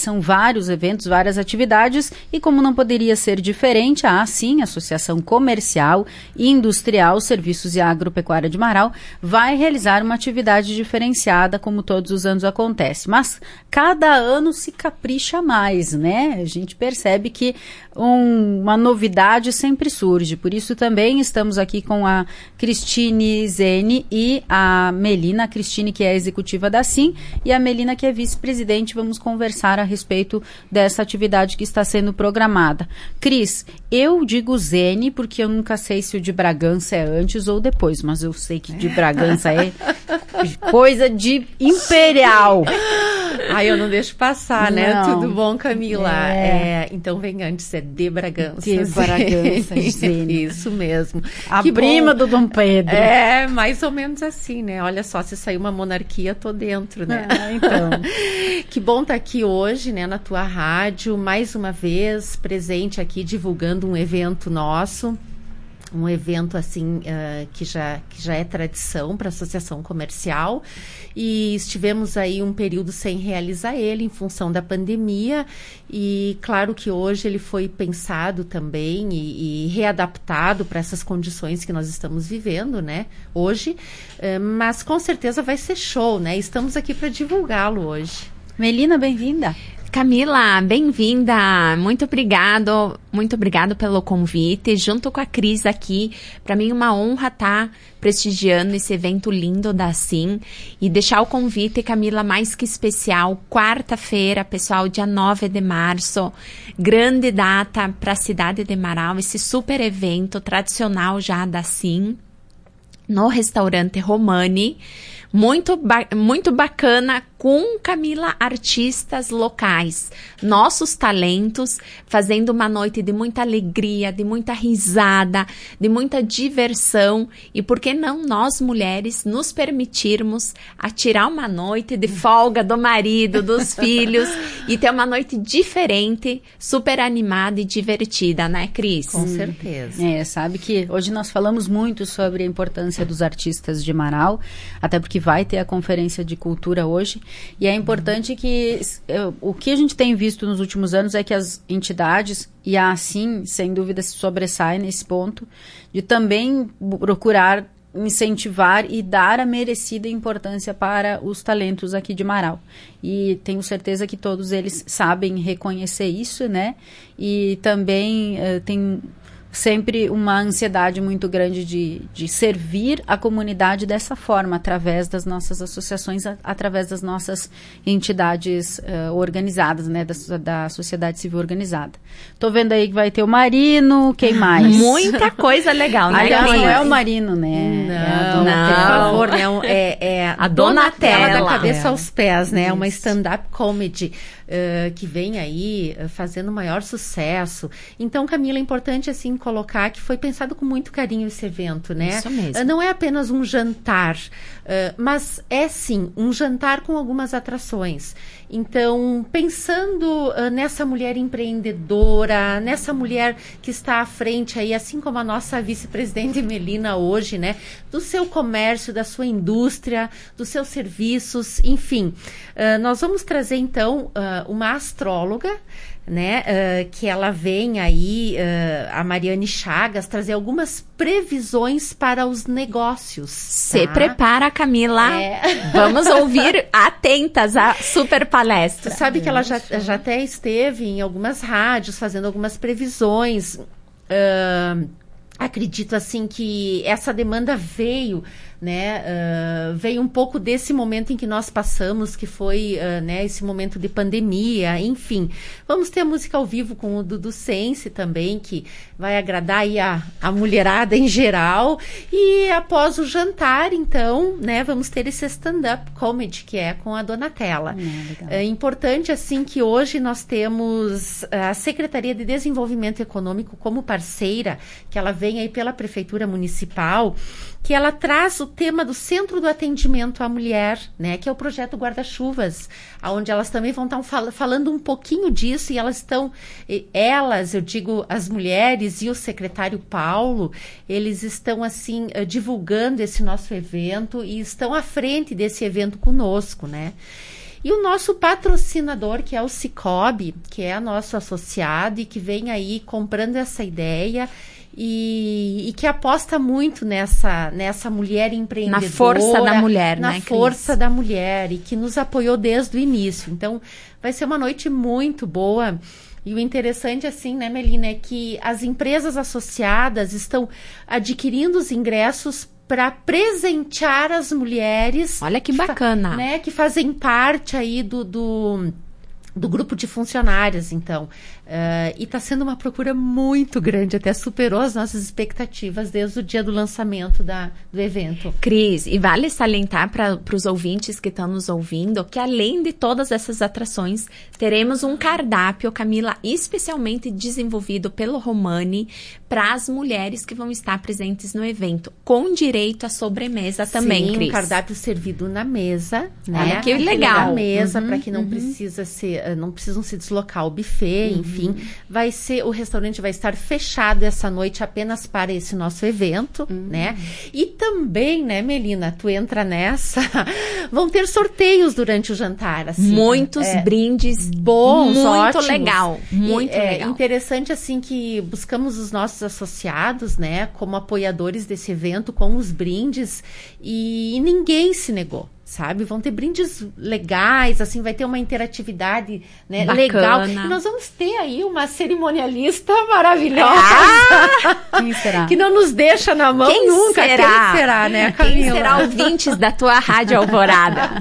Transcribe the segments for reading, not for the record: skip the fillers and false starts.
são vários eventos, várias atividades, e como não poderia ser diferente, a ASIM, Associação Comercial e Industrial, Serviços e Agropecuária de Marau, vai realizar uma atividade diferenciada, como todos os anos acontece. Mas cada ano se capricha mais, né? A gente percebe que uma novidade sempre surge. Por isso também estamos aqui com a Cristine Zene e a Melina. A Cristine, que é a executiva da ASIM, e a Melina, que é vice-presidente. Vamos conversar a respeito dessa atividade que está sendo programada. Cris, eu digo Zene porque eu nunca sei se o de Bragança é antes ou depois, mas eu sei que de Bragança é coisa de imperial. Ai, eu não deixo passar, né? Não. Tudo bom, Camila? Então vem antes, é de Bragança. De Bragança, Zene. Isso mesmo. A Que prima bom. do Dom Pedro. É, mais ou menos assim, né? Olha só, se sair uma monarquia, tô dentro, né? Então. Que bom estar aqui hoje, né, na tua rádio, mais uma vez, presente aqui, divulgando um evento nosso. Um evento assim que já é tradição para a Associação Comercial, e estivemos aí um período sem realizar ele em função da pandemia, e claro que hoje ele foi pensado também e readaptado para essas condições que nós estamos vivendo, né, hoje, mas com certeza vai ser show, né? Estamos aqui para divulgá-lo hoje. Melina, bem-vinda. Camila, bem-vinda, muito obrigado pelo convite, junto com a Cris aqui, para mim uma honra estar prestigiando esse evento lindo da ASIM, e deixar o convite, Camila, mais que especial, quarta-feira, pessoal, dia 9 de março, grande data para a cidade de Marau, esse super evento tradicional já da ASIM, no restaurante Romani, muito bacana, com, Camila, artistas locais, nossos talentos, fazendo uma noite de muita alegria, de muita risada, de muita diversão, e por que não nós mulheres nos permitirmos a tirar uma noite de folga do marido, dos filhos, e ter uma noite diferente, super animada e divertida, né, Cris? Com certeza. Sabe que hoje nós falamos muito sobre a importância dos artistas de Marau, até porque vai ter a Conferência de Cultura hoje, e é importante que o que a gente tem visto nos últimos anos é que as entidades, e a ASIM, sem dúvida, se sobressai nesse ponto, de também procurar incentivar e dar a merecida importância para os talentos aqui de Marau. E tenho certeza que todos eles sabem reconhecer isso, né? E também tem sempre uma ansiedade muito grande de servir a comunidade dessa forma, através das nossas associações, através das nossas entidades organizadas, né, da sociedade civil organizada. Tô vendo aí que vai ter o Marino, quem mais? Muita coisa legal, né? Aliás, não é o Marino, né? Não, é por favor, né? É a Donatella da cabeça aos pés, né? Isso. Uma stand-up comedy que vem aí fazendo maior sucesso. Então, Camila, é importante assim colocar que foi pensado com muito carinho esse evento, né? Isso mesmo. Não é apenas um jantar, mas é sim um jantar com algumas atrações. Então, pensando nessa mulher empreendedora, nessa mulher que está à frente aí, assim como a nossa vice-presidente Melina hoje, né? Do seu comércio, da sua indústria, dos seus serviços, enfim. Nós vamos trazer, então, uma astróloga, né, que ela vem aí, a Mariane Chagas, trazer algumas previsões para os negócios. Se prepara, Camila. Vamos ouvir atentas a super palestra. Tu sabe que ela já até esteve em algumas rádios fazendo algumas previsões. Acredito assim que essa demanda veio, né, veio um pouco desse momento em que nós passamos, que foi, né, esse momento de pandemia, enfim. Vamos ter a música ao vivo com o Dudu Sense também, que vai agradar aí a mulherada em geral. E após o jantar, então, né, vamos ter esse stand-up comedy, que é com a Donatella. É importante, assim, que hoje nós temos a Secretaria de Desenvolvimento Econômico como parceira, que ela vem aí pela Prefeitura Municipal, que ela traz o tema do Centro do Atendimento à Mulher, né, que é o projeto Guarda-Chuvas, onde elas também vão estar falando um pouquinho disso, e eu digo, as mulheres e o secretário Paulo, eles estão, assim, divulgando esse nosso evento e estão à frente desse evento conosco, né. E o nosso patrocinador, que é o Cicobi, que é nosso associado e que vem aí comprando essa ideia e que aposta muito nessa mulher empreendedora. Na força da mulher, na né, força da mulher, e que nos apoiou desde o início. Então, vai ser uma noite muito boa. E o interessante, assim, né, Melina, é que as empresas associadas estão adquirindo os ingressos para presentear as mulheres. Olha que bacana. Né, que fazem parte aí do grupo de funcionárias, então. E está sendo uma procura muito grande, até superou as nossas expectativas desde o dia do lançamento do evento. Cris, e vale salientar para os ouvintes que estão nos ouvindo que além de todas essas atrações, teremos um cardápio, Camila, especialmente desenvolvido pelo Romani para as mulheres que vão estar presentes no evento, com direito à sobremesa também, Cris. Um cardápio servido na mesa, né? Olha que legal. Na mesa, para que não precisam se deslocar ao buffet, enfim. O restaurante vai estar fechado essa noite apenas para esse nosso evento, né? E também, né, Melina, tu entra nessa, vão ter sorteios durante o jantar, assim. Muitos brindes bons, muito ótimos. Legal, muito legal. É interessante, assim, que buscamos os nossos associados, né, como apoiadores desse evento, com os brindes, e ninguém se negou. Sabe? Vão ter brindes legais, assim, vai ter uma interatividade, né, legal. E nós vamos ter aí uma cerimonialista maravilhosa. Quem será? Que não nos deixa na mão nunca. Será? Quem será, né, Camila? Quem será ouvintes da tua Rádio Alvorada?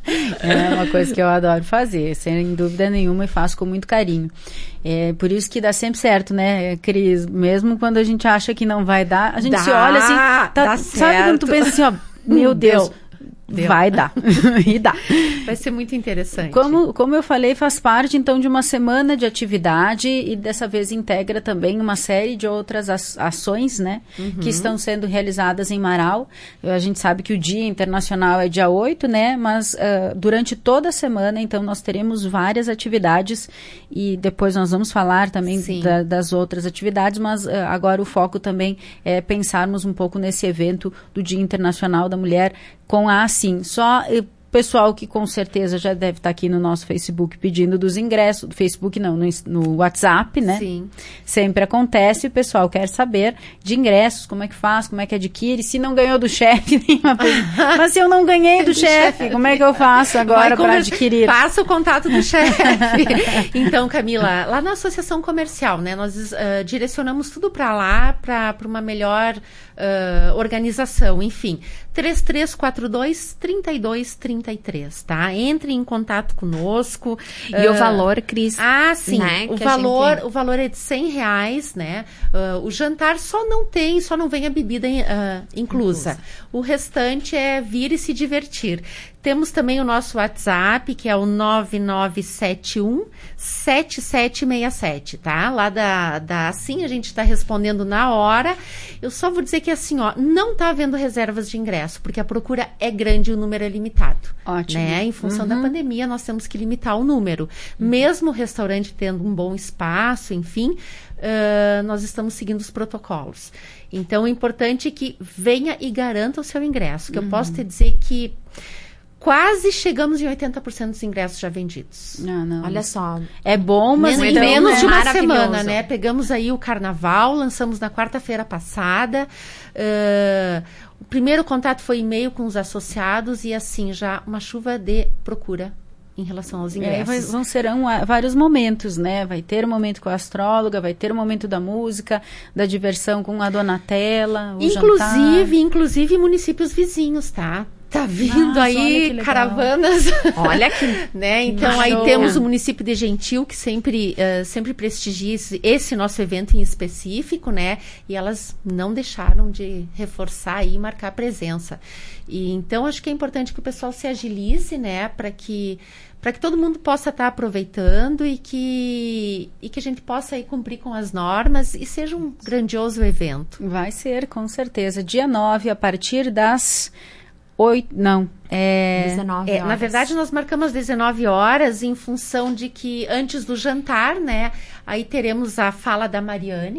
É uma coisa que eu adoro fazer, sem dúvida nenhuma, e faço com muito carinho. É por isso que dá sempre certo, né, Cris? Mesmo quando a gente acha que não vai dar, a gente se olha assim, dá sabe quando tu pensa assim, ó, meu Deus... Vai dar. E dá. Vai ser muito interessante. Como eu falei, faz parte, então, de uma semana de atividade e dessa vez integra também uma série de outras ações, né? Que estão sendo realizadas em Marau. A gente sabe que o Dia Internacional é dia 8, né? Mas durante toda a semana, então, nós teremos várias atividades e depois nós vamos falar também das outras atividades, mas agora o foco também é pensarmos um pouco nesse evento do Dia Internacional da Mulher com a assim, só pessoal que com certeza já deve estar aqui no nosso Facebook pedindo dos ingressos, do Facebook não, no WhatsApp, né? Sim. Sempre acontece, o pessoal quer saber de ingressos, como é que faz, como é que adquire, se não ganhou do chefe, mas se eu não ganhei do chefe, como é que eu faço agora para adquirir? Passa o contato do chefe. Então, Camila, lá na Associação Comercial, né, nós direcionamos tudo para lá, para uma melhor organização, enfim, 3342-3233, tá? Entre em contato conosco. E o valor, Cris? Ah, sim, né? O valor é de R$100, né? O jantar só não vem a bebida inclusa. O restante é vir e se divertir. Temos também o nosso WhatsApp, que é o 9971-7767, tá? Lá da Assim, a gente está respondendo na hora. Eu só vou dizer que assim, ó, não está havendo reservas de ingresso, porque a procura é grande e o número é limitado. Ótimo. Né? Em função da pandemia, nós temos que limitar o número. Mesmo o restaurante tendo um bom espaço, enfim, nós estamos seguindo os protocolos. Então, é importante que venha e garanta o seu ingresso, que eu posso te dizer que quase chegamos em 80% dos ingressos já vendidos. Não. Olha só. É bom, mas em menos de uma semana, né? Pegamos aí o carnaval, lançamos na quarta-feira passada. O primeiro contato foi e-mail com os associados e assim, já uma chuva de procura em relação aos ingressos. Serão vários momentos, né? Vai ter um momento com a astróloga, vai ter um momento da música, da diversão com a Donatella, o jantar. Inclusive municípios vizinhos, tá? Tá vindo aí caravanas. Olha que... né? Então, aí temos o município de Gentil, que sempre prestigia esse nosso evento em específico, né? E elas não deixaram de reforçar e marcar presença. E, então, acho que é importante que o pessoal se agilize, né? Para que todo mundo possa estar aproveitando e que a gente possa aí cumprir com as normas e seja um grandioso evento. Vai ser, com certeza. Dia 9, a partir das... 19 horas. Na verdade, nós marcamos 19 horas em função de que antes do jantar, né? Aí teremos a fala da Mariane,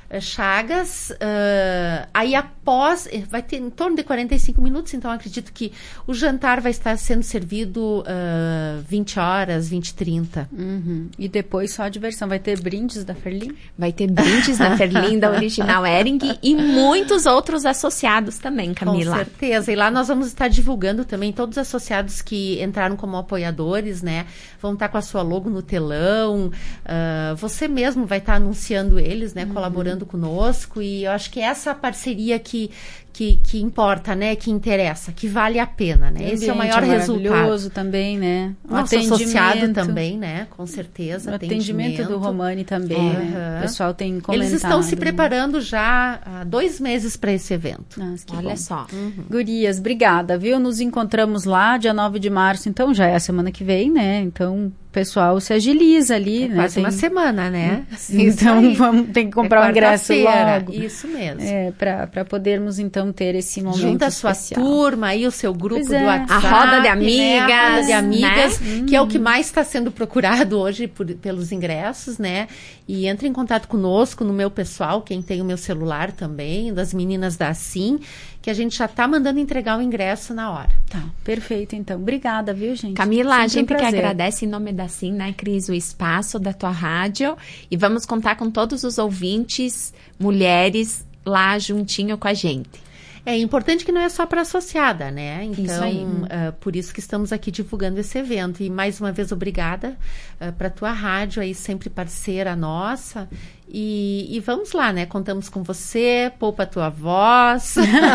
Chagas, aí após, vai ter em torno de 45 minutos, então acredito que o jantar vai estar sendo servido 20 horas, 20h30. E depois só a diversão, vai ter brindes da Ferlin? Vai ter brindes da Ferlin, da Original Hering e muitos outros associados também, Camila. Com certeza, e lá nós vamos estar divulgando também todos os associados que entraram como apoiadores, né, vão estar com a sua logo no telão, você mesmo vai estar anunciando eles, né, colaborando conosco, e eu acho que essa parceria que importa, né, que interessa, que vale a pena, né, esse é o maior resultado. Maravilhoso também, né, nosso associado também, né, com certeza. O atendimento do Romani também, né, o pessoal tem comentado. Eles estão se preparando já há 2 meses para esse evento. Nossa, olha bom. Só. Gurias, obrigada, viu, nos encontramos lá, dia 9 de março, então já é a semana que vem, né, então o pessoal se agiliza ali, né? Quase uma semana, né? Então tem que comprar o ingresso logo. Isso mesmo. Para podermos então ter esse momento junta a sua turma aí, o seu grupo do WhatsApp. A roda de amigas. Né? A roda de amigas, né? Que é o que mais está sendo procurado hoje pelos ingressos, né? E entre em contato conosco no meu pessoal, quem tem o meu celular também, das meninas da Assim, que a gente já está mandando entregar o ingresso na hora. Tá, perfeito então. Obrigada, viu, gente? Camila, sempre a gente que agradece em nome da Assim, né, Cris, o espaço da tua rádio. E vamos contar com todos os ouvintes, mulheres, lá juntinho com a gente. É importante que não é só para associada, né? Então, por isso que estamos aqui divulgando esse evento. E mais uma vez, obrigada para a tua rádio aí, sempre parceira nossa. E vamos lá, né? Contamos com você, poupa a tua voz.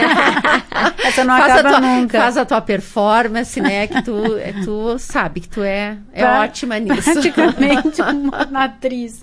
Essa não acaba nunca. Faz a tua performance, né? Que tu sabe que tu é ótima nisso. Praticamente uma atriz.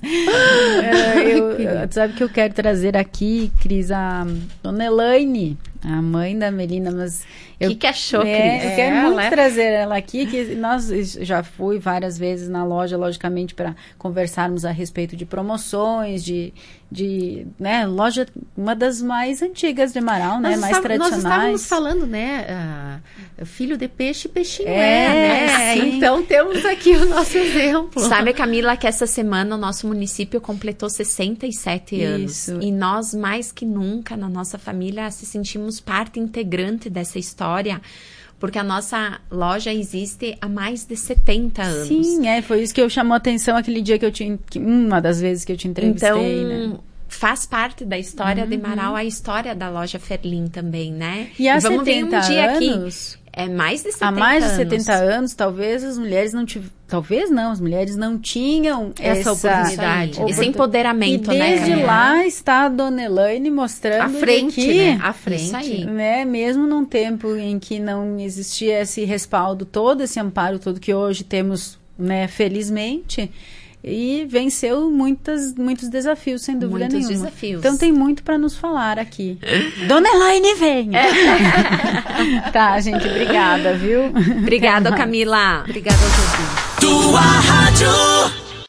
Tu sabe que eu quero trazer aqui, Cris, a Dona Elaine, a mãe da Melina, mas... que achou, Cris? Eu quero muito trazer ela aqui, que nós já fui várias vezes na loja, logicamente, para conversarmos a respeito de promoções, de né, loja, uma das mais antigas de Marau, né, mais tradicionais. Nós estávamos falando, né, filho de peixe, peixinho né? Sim. Então temos aqui o nosso exemplo. Sabe, Camila, que essa semana o nosso município completou 67 anos. E nós, mais que nunca, na nossa família, se sentimos parte integrante dessa história, porque a nossa loja existe há mais de 70 anos. Sim, foi isso que chamou a atenção aquele dia uma das vezes que eu te entrevistei, então, né? Faz parte da história de Marau, a história da loja Ferlin também, né? E há vamos 70 ver um dia anos, aqui. É mais de 70 anos. Há mais de anos. 70 anos, talvez as mulheres não as mulheres não tinham essa oportunidade. Esse empoderamento, e desde lá está a Dona Elaine mostrando à frente, que, né? À frente. Isso aí. Né? Mesmo num tempo em que não existia esse respaldo todo, esse amparo todo que hoje temos, né, felizmente, e venceu muitos desafios, sem dúvida nenhuma. Muitos desafios. Então tem muito para nos falar aqui. Dona Elaine, venha! Tá, gente, obrigada, viu? Obrigada, Camila. Obrigada a todos. Tua rádio.